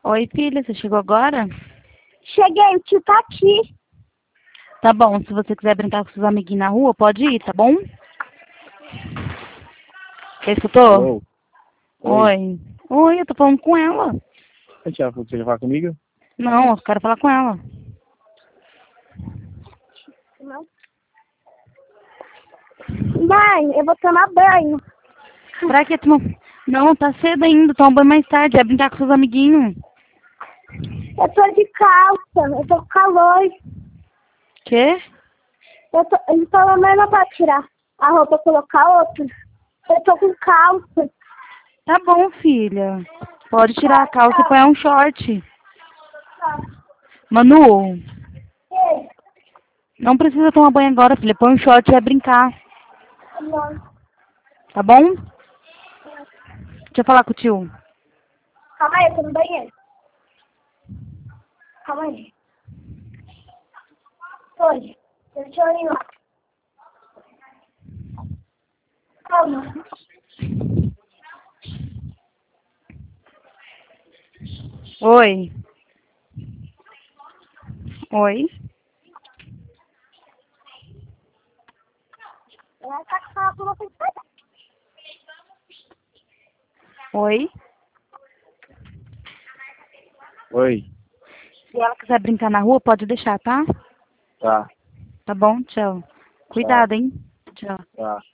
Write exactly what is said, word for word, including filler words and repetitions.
Oi, filha, você chegou agora? Cheguei, o tio tá aqui. Tá bom, se você quiser brincar com seus amiguinhos na rua, pode ir, tá bom? Você escutou? Alô? Oi. Oi. Oi, eu tô falando com ela. A Tia falou que você ia falar comigo? Não, eu quero falar com ela. Não. Mãe, eu vou tomar banho. Pra que tu... Não, tá cedo ainda, toma banho mais tarde, vai brincar com seus amiguinhos. Eu tô de calça, eu tô com calor. Quê? Eu tô, ele falou, mas não pode tirar a roupa e colocar outra. Eu tô com calça. Tá bom, filha. Pode tirar a calça e põe um short. Manu, Ei, não precisa tomar banho agora, filha. Põe um short e vai brincar. não. Tá bom? Deixa eu falar com o tio. Calma aí, eu tô no banheiro. Calma aí. Oi, deixa eu ir lá. Calma. Oi. Oi. Ela tá com a roupa fechada. Oi. Oi. Se ela quiser brincar na rua, pode deixar, tá? Tá. Tá bom? Tchau. Cuidado, hein? Tchau. Tá.